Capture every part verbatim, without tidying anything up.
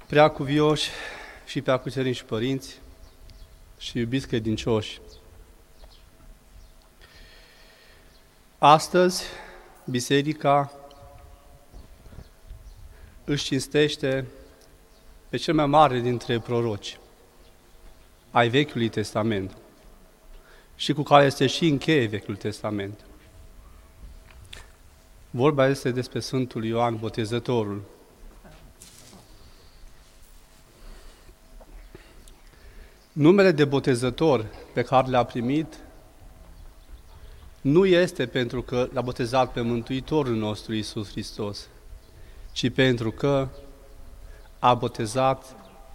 Preacuvioși și preacucernici părinți și iubiți credincioși, astăzi Biserica își cinstește pe cel mai mare dintre proroci ai Vechiului Testament și cu care se și încheie Vechiul Testament. Vorba este despre Sfântul Ioan Botezătorul. Numele de botezător pe care l-a primit nu este pentru că l-a botezat pe Mântuitorul nostru Iisus Hristos, ci pentru că a botezat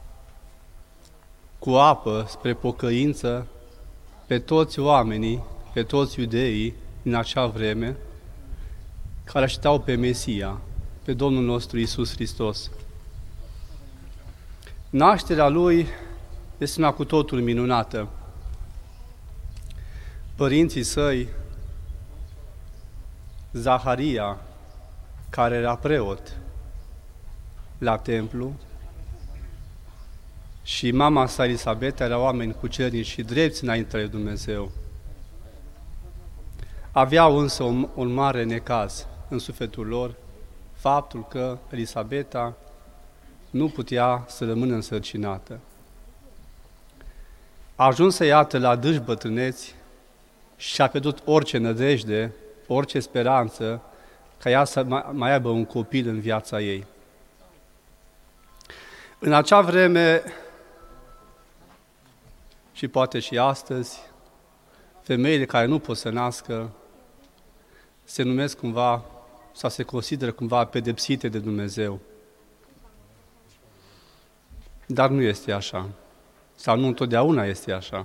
cu apă spre pocăință pe toți oamenii, pe toți iudeii din acea vreme, care așteptau pe Mesia, pe Domnul nostru Iisus Hristos. Nașterea Lui este una cu totul minunată. Părinții săi, Zaharia, care era preot la templu, și mama sa, Elisabeta, erau oameni cucernici și drepți înaintea lui Dumnezeu. Aveau însă un, un mare necaz în sufletul lor, faptul că Elisabeta nu putea să rămână însărcinată. A ajuns să iată la adânci bătrâneți și a pierdut orice nădejde, orice speranță ca ea să mai aibă un copil în viața ei. În acea vreme, și poate și astăzi, femeile care nu pot să nască se numesc cumva sau se consideră cumva pedepsite de Dumnezeu. Dar nu este așa. Sau nu întotdeauna este așa.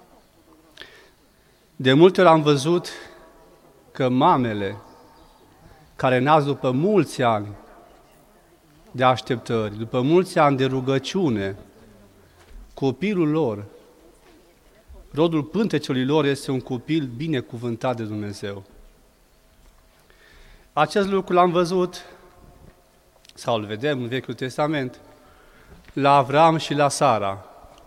De multe ori am văzut că mamele care nasc după mulți ani de așteptări, după mulți ani de rugăciune, copilul lor, rodul pântecelui lor este un copil binecuvântat de Dumnezeu. Acest lucru l-am văzut, sau îl vedem în Vechiul Testament, la Avram și la Sara.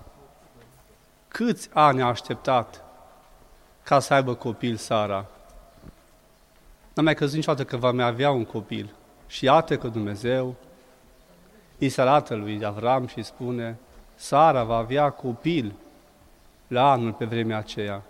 Câți ani a așteptat ca să aibă copil Sara? N-a mai crezut niciodată că va mai avea un copil. Și iată că Dumnezeu îi se arată lui Avram și spune: Sara va avea copil la anul pe vremea aceea.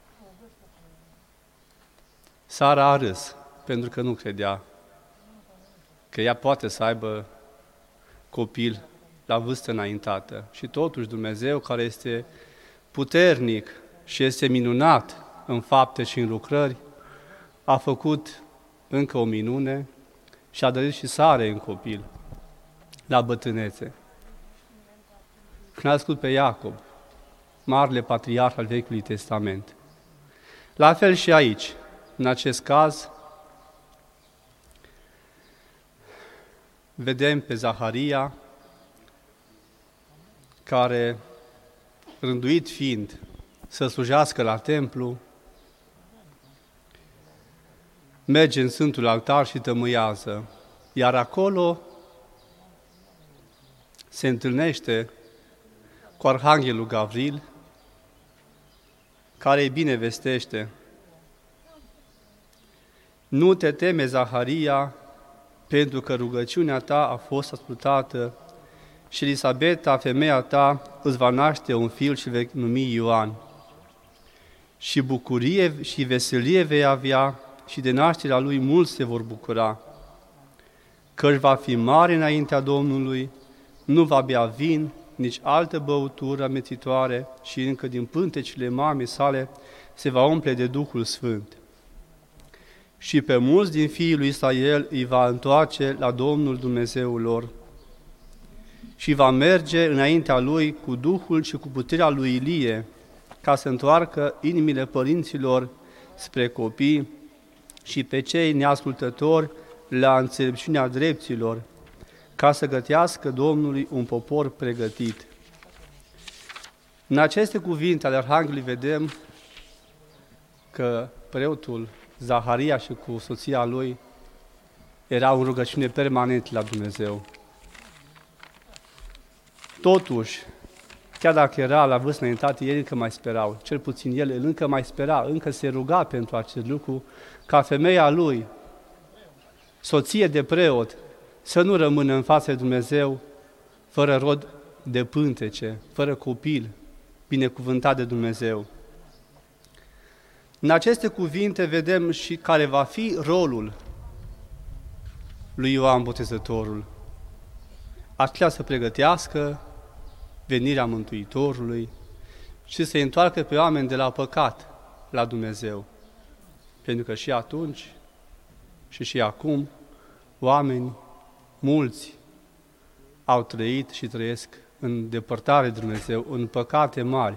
Sara a râs, pentru că nu credea că ea poate să aibă copil la vârstă înaintată. Și totuși Dumnezeu, care este puternic și este minunat în fapte și în lucrări, a făcut încă o minune și a dăruit și Sarei în copil, la bătrânețe. Când a născut pe Iacob, marele patriarh al Vechiului Testament. La fel și aici, în acest caz, vedem pe Zaharia, care, rânduit fiind să slujească la templu, merge în Sfântul Altar și tămâiază, iar acolo se întâlnește cu Arhanghelul Gavril, care îi bine vestește: nu te teme, Zaharia, pentru că rugăciunea ta a fost ascultată și Elisabeta, femeia ta, îți va naște un fiu și vei numi Ioan. Și bucurie și veselie vei avea și de nașterea lui mulți se vor bucura, căci va fi mare înaintea Domnului, nu va bea vin, nici altă băutură amețitoare și încă din pântecele mamei sale se va umple de Duhul Sfânt. Și pe mulți din fiii lui Israel îi va întoarce la Domnul Dumnezeul lor și va merge înaintea lui cu Duhul și cu puterea lui Ilie, ca să întoarcă inimile părinților spre copii și pe cei neascultători la înțelepciunea drepților, ca să gătească Domnului un popor pregătit. În aceste cuvinte ale Arhanghelului vedem că preotul Zaharia și cu soția lui erau în rugăciune permanent la Dumnezeu. Totuși, chiar dacă era la vârstă înaintate, ei încă mai sperau, cel puțin el încă mai spera, încă se ruga pentru acest lucru, ca femeia lui, soție de preot, să nu rămână în fața lui Dumnezeu fără rod de pântece, fără copil, binecuvântat de Dumnezeu. În aceste cuvinte vedem și care va fi rolul lui Ioan Botezătorul. Acela să pregătească venirea Mântuitorului și să-i întoarcă pe oameni de la păcat la Dumnezeu. Pentru că și atunci și și acum oameni mulți au trăit și trăiesc în depărtare de Dumnezeu, în păcate mari.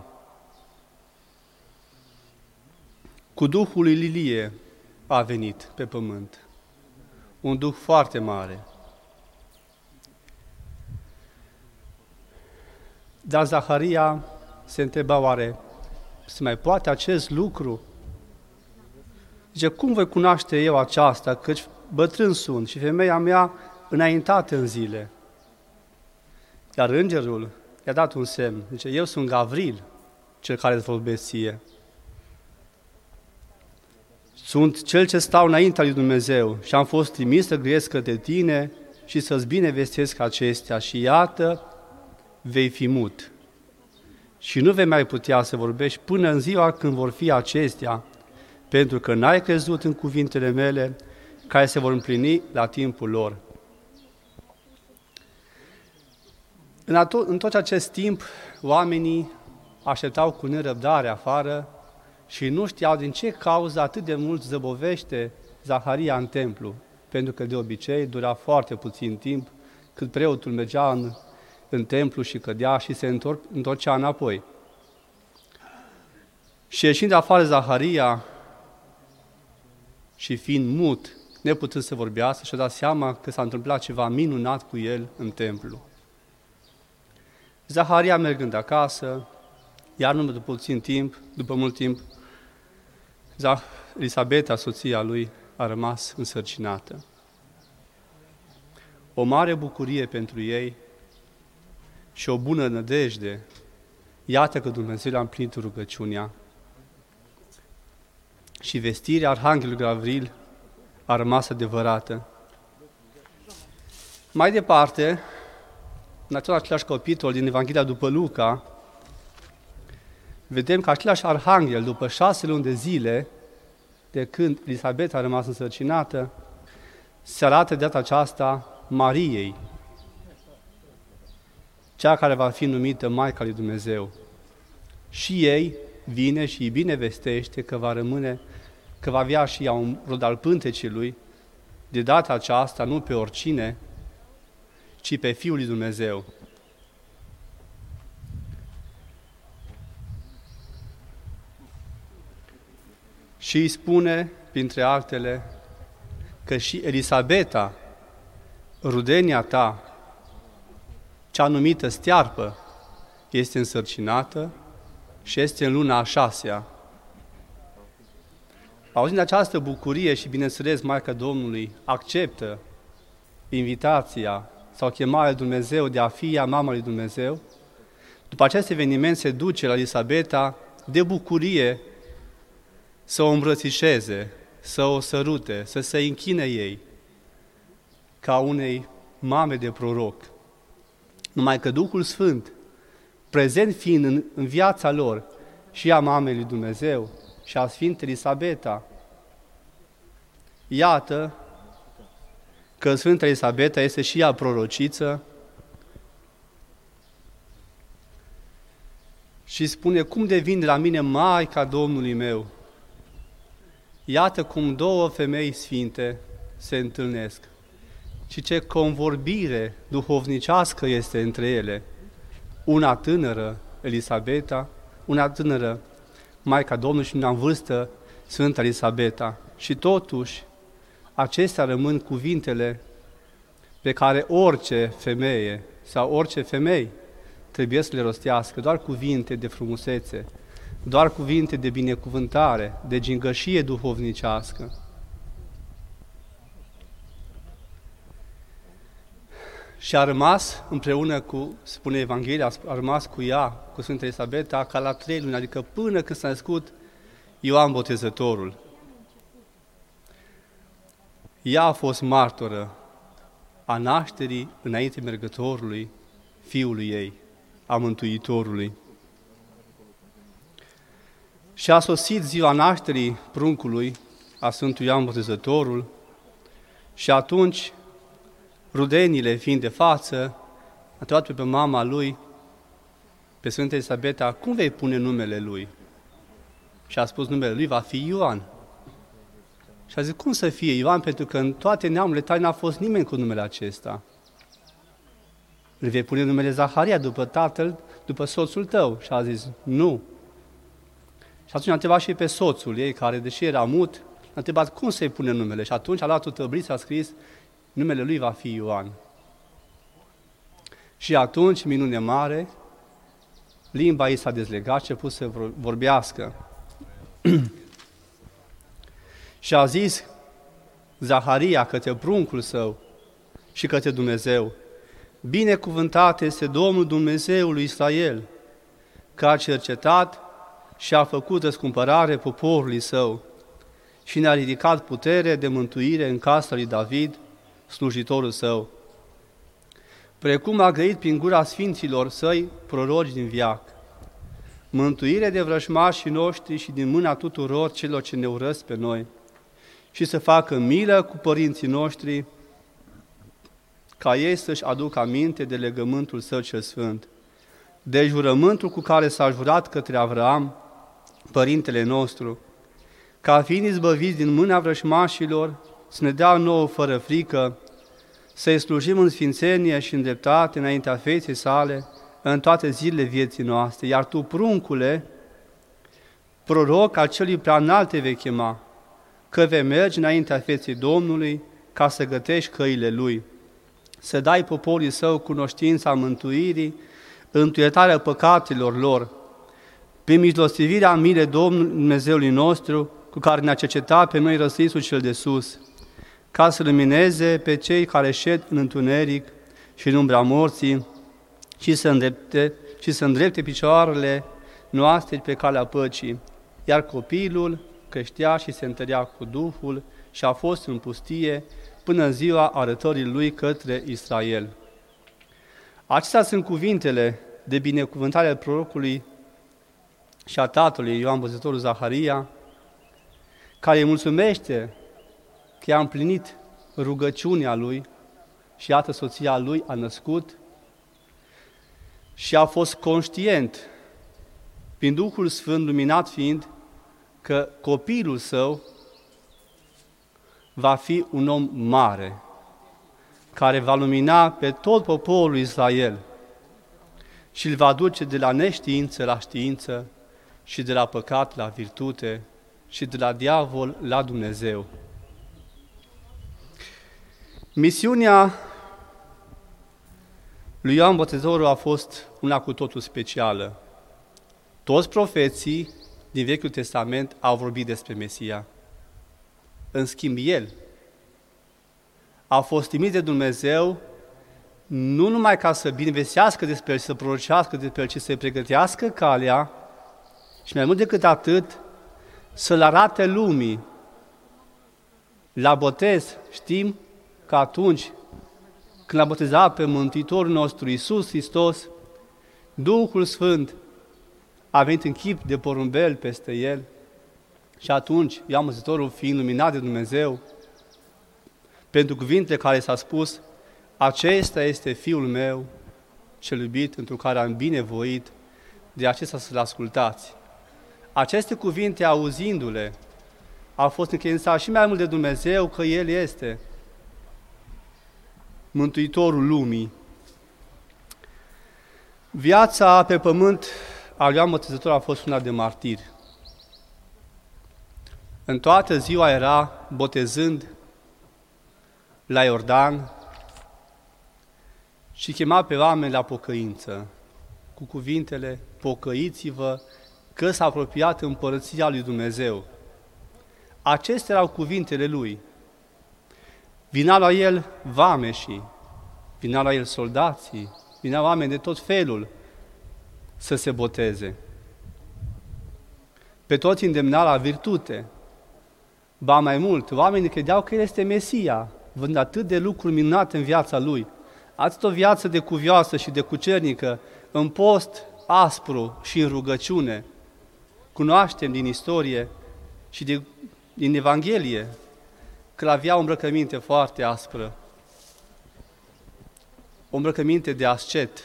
Cu Duhul lui Lilie a venit pe pământ, un Duh foarte mare. Dar Zaharia se întreba, oare se mai poate acest lucru? Zice, cum voi cunoaște eu aceasta, căci bătrân sunt și femeia mea înaintată în zile? Iar îngerul i-a dat un semn, zice, eu sunt Gavril, cel care îți vorbesc ție. Sunt cel ce stau înaintea lui Dumnezeu și am fost trimis să grăiesc către tine și să-ți binevestesc acestea și iată, vei fi mut și nu vei mai putea să vorbești până în ziua când vor fi acestea, pentru că n-ai crezut în cuvintele mele, care se vor împlini la timpul lor. În, ato- în tot acest timp, oamenii așteptau cu nerăbdare afară și nu știau din ce cauză atât de mult zăbovește Zaharia în templu, pentru că de obicei dura foarte puțin timp cât preotul mergea în, în templu și cădea și se întorc, întorcea înapoi. Și ieșind afară Zaharia și fiind mut, neputând să vorbească, și-a dat seama că s-a întâmplat ceva minunat cu el în templu. Zaharia mergând acasă, iar numai după puțin timp, după mult timp, Elisabeta, soția lui, a rămas însărcinată. O mare bucurie pentru ei și o bună nădejde, iată că Dumnezeu a împlinit rugăciunea. Și vestirea Arhanghelului Gavril a rămas adevărată. Mai departe, în același capitol din Evanghelia după Luca, vedem că același arhanghel, după șase luni de zile, de când Elisabeta a rămas însărcinată, se arată de data aceasta Mariei, cea care va fi numită Maica lui Dumnezeu. Și ei vine și îi binevestește că va rămâne, că va avea și ea un rod al pântecii lui, de data aceasta nu pe oricine, ci pe Fiul lui Dumnezeu. Și îi spune, printre altele, că și Elisabeta, rudenia ta, cea numită stearpă, este însărcinată și este în luna a șasea. Auzind această bucurie și, bineînțeles, Maica Domnului acceptă invitația sau chemarea lui Dumnezeu de a fi ea mama lui Dumnezeu, după acest eveniment se duce la Elisabeta de bucurie să o îmbrățișeze, să o sărute, să se închine ei, ca unei mame de proroc. Numai că Duhul Sfânt, prezent fiind în, în viața lor și a mamei lui Dumnezeu și a Sfintei Elisabeta, iată că Sfânta Elisabeta este și ea prorociță și spune, cum devin de la mine Maica Domnului meu? Iată cum două femei sfinte se întâlnesc și ce convorbire duhovnicească este între ele. Una tânără, Elisabeta, una tânără, Maica Domnului și una în vârstă, Sfânta Elisabeta. Și totuși, acestea rămân cuvintele pe care orice femeie sau orice femei trebuie să le rostească, doar cuvinte de frumusețe, doar cuvinte de binecuvântare, de gingășie duhovnicească. Și a rămas împreună cu, spune Evanghelia, a rămas cu ea, cu Sfânta Elisabeta, ca la trei luni, adică până când s-a născut Ioan Botezătorul. Ea a fost martoră a nașterii înainte mergătorului fiului ei, a Mântuitorului. Și a sosit ziua nașterii pruncului, a Sfântului Ioan Botezătorul, și atunci rudenile fiind de față, a întrebat pe mama lui, pe Sfânta Elisabeta, cum vei pune numele lui? Și a spus, numele lui va fi Ioan. Și a zis, cum să fie Ioan? Pentru că în toate neamurile tale n-a fost nimeni cu numele acesta. Îl vei pune numele Zaharia după tatăl, după soțul tău. Și a zis, nu. Și atunci a întrebat și pe soțul ei, care deși era mut, a întrebat cum să-i pune numele. Și atunci a luat o tăbliță, a scris, numele lui va fi Ioan. Și atunci, minune mare, limba ei s-a dezlegat și a pus să vorbească. Și a zis Zaharia către pruncul său și către Dumnezeu, binecuvântat este Domnul Dumnezeul lui Israel, că a cercetat și a făcut răscumpărare poporului său și ne-a ridicat putere de mântuire în casa lui David, slujitorul său, precum a grăit prin gura sfinților săi proroci din veac, mântuire de vrăjmașii noștri și din mâna tuturor celor ce ne urăsc pe noi, și să facă milă cu părinții noștri, ca ei să-și aducă aminte de legământul său cel sfânt, de jurământul cu care s-a jurat către Avraam, părintele nostru, ca fiind izbăviți din mâna vrăjmașilor, să ne dea nouă fără frică, să-i slujim în sfințenie și în dreptate înaintea feței sale, în toate zilele vieții noastre. Iar tu, pruncule, proroc al celui prea înalt te vei chema, că vei merge înaintea feței Domnului ca să gătești căile Lui, să dai poporului său cunoștința mântuirii, întuietarea păcatelor lor, prin mijlostivirea milei Domnului Dumnezeului nostru, cu care ne-a cercetat pe noi răsăritul cel de sus, ca să lumineze pe cei care șed în întuneric și în umbra morții și să îndrepte, și să îndrepte picioarele noastre pe calea păcii. Iar copilul creștea și se întărea cu Duhul și a fost în pustie până în ziua arătării lui către Israel. Acestea sunt cuvintele de binecuvântare al prorocului și a tatălui Ioan Botezătorul Zaharia, care îi mulțumește că i-a împlinit rugăciunea lui și iată soția lui a născut și a fost conștient, prin Duhul Sfânt luminat fiind, că copilul său va fi un om mare, care va lumina pe tot poporul Israel și îl va duce de la neștiință la știință și de la păcat la virtute și de la diavol la Dumnezeu. Misiunea lui Ioan Botezătorul a fost una cu totul specială. Toți profeții din Vechiul Testament au vorbit despre Mesia. În schimb, el a fost trimis de Dumnezeu nu numai ca să binevestească despre el, să prorocească despre el, ci să-i pregătească calea și mai mult decât atât, să-l arate lumii. La botez știm că atunci când l-a botezat pe Mântuitorul nostru Iisus Hristos, Duhul Sfânt a venit în chip de porumbel peste el și atunci Ioan Botezătorul, fiind luminat de Dumnezeu, pentru cuvintele care s-a spus, acesta este Fiul meu, cel iubit, întru care am binevoit, de acesta să-l ascultați. Aceste cuvinte, auzindu-le, au fost încredințat și mai mult de Dumnezeu că El este Mântuitorul lumii. Viața pe pământ a lui Ioan Botezătorul a fost una de martir. În toată ziua era botezând la Iordan și chema pe oameni la pocăință, cu cuvintele, pocăiți-vă, că s-a apropiat împărăția lui Dumnezeu. Acestea erau cuvintele lui. Vina la el vameșii, vineau la el soldații, vineau oameni de tot felul să se boteze. Pe toți îndemna la virtute. Ba mai mult, oamenii credeau că el este Mesia, vând atât de lucruri minunate în viața lui, atât o viață de cuvioasă și de cucernică, în post aspru și în rugăciune. Cunoaștem din istorie și de, din Evanghelie că avea o îmbrăcăminte foarte aspră, o îmbrăcăminte de ascet,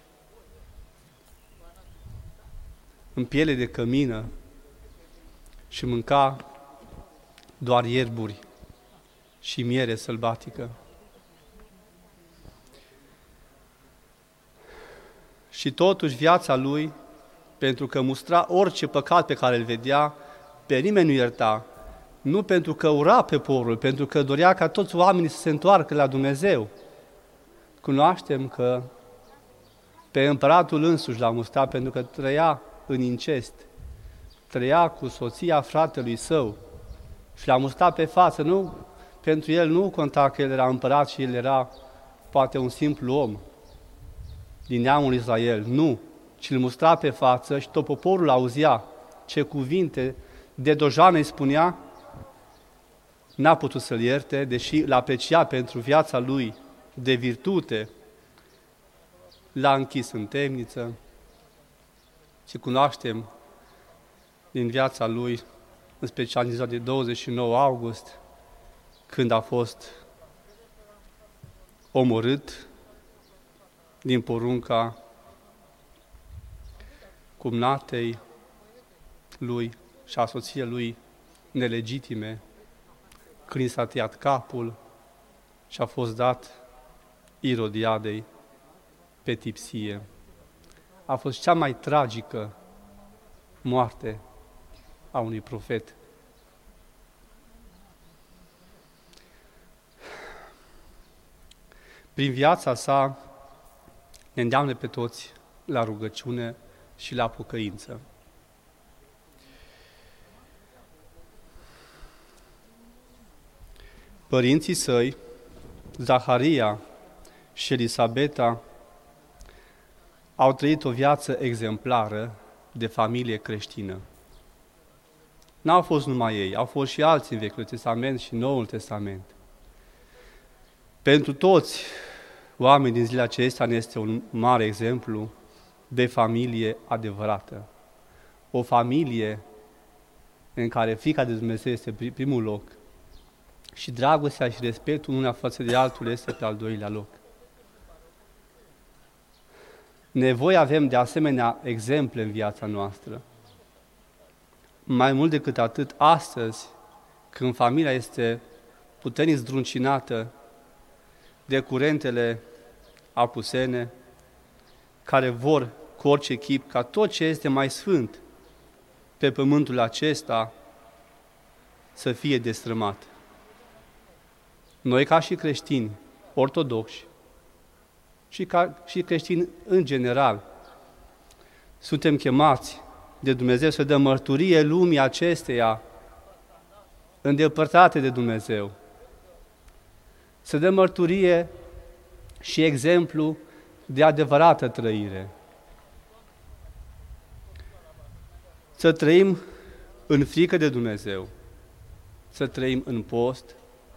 în piele de cămină și mânca doar ierburi și miere sălbatică. Și totuși viața lui, pentru că mustra orice păcat pe care îl vedea, pe nimeni nu ierta, nu pentru că ura pe poporul, pentru că dorea ca toți oamenii să se întoarcă la Dumnezeu. Cunoaștem că pe împăratul însuși l-a mustrat pentru că trăia în incest, trăia cu soția fratelui său și l-a mustrat pe față. Nu, pentru el nu conta că el era împărat și el era poate un simplu om din neamul Israel, nu, ci îl mustra pe față și tot poporul auzea ce cuvinte de dojană îi spunea, n-a putut să-l ierte, deși l-aprecia pentru viața lui de virtute, l-a închis în temniță și cunoaștem din viața lui, în special din ziua de douăzeci și nouă august, când a fost omorât din porunca cumnatei lui și a soției lui nelegitime, când i s-a tăiat capul și a fost dat Irodiadei pe tipsie. A fost cea mai tragică moarte a unui profet. Prin viața sa ne îndeamnă pe toți la rugăciune și la pocăință. Părinții săi, Zaharia și Elisabeta, au trăit o viață exemplară de familie creștină. N-au fost numai ei, au fost și alții în Vechiul Testament și Noul Testament. Pentru toți oamenii din zilele acestea ne este un mare exemplu de familie adevărată. O familie în care frica de Dumnezeu este primul loc și dragostea și respectul unul față de altul este pe al doilea loc. Nevoie avem de asemenea exemple în viața noastră. Mai mult decât atât, astăzi, când familia este puternic zdruncinată de curentele apusene, care vor cu orice chip ca tot ce este mai sfânt pe pământul acesta să fie destrămat. Noi, ca și creștini ortodoxi și ca și creștini în general, suntem chemați de Dumnezeu să dăm mărturie lumii acesteia îndepărtate de Dumnezeu. Să dăm mărturie și exemplu de adevărată trăire. Să trăim în frică de Dumnezeu, să trăim în post,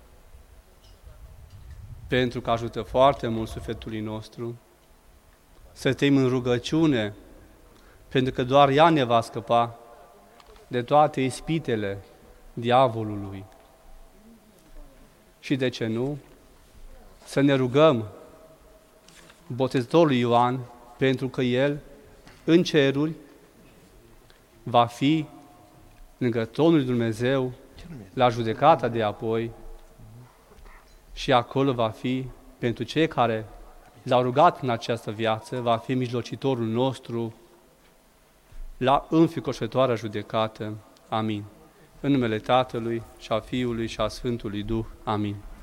pentru că ajută foarte mult sufletului nostru, să trăim în rugăciune, pentru că doar ea ne va scăpa de toate ispitele diavolului. Și de ce nu? Să ne rugăm Botezătorului Ioan, pentru că el, în ceruri, va fi lângă tronul lui Dumnezeu, la judecata de apoi, și acolo va fi, pentru cei care l-au rugat în această viață, va fi mijlocitorul nostru la înfricoșătoarea judecată. Amin. În numele Tatălui și a Fiului și a Sfântului Duh. Amin.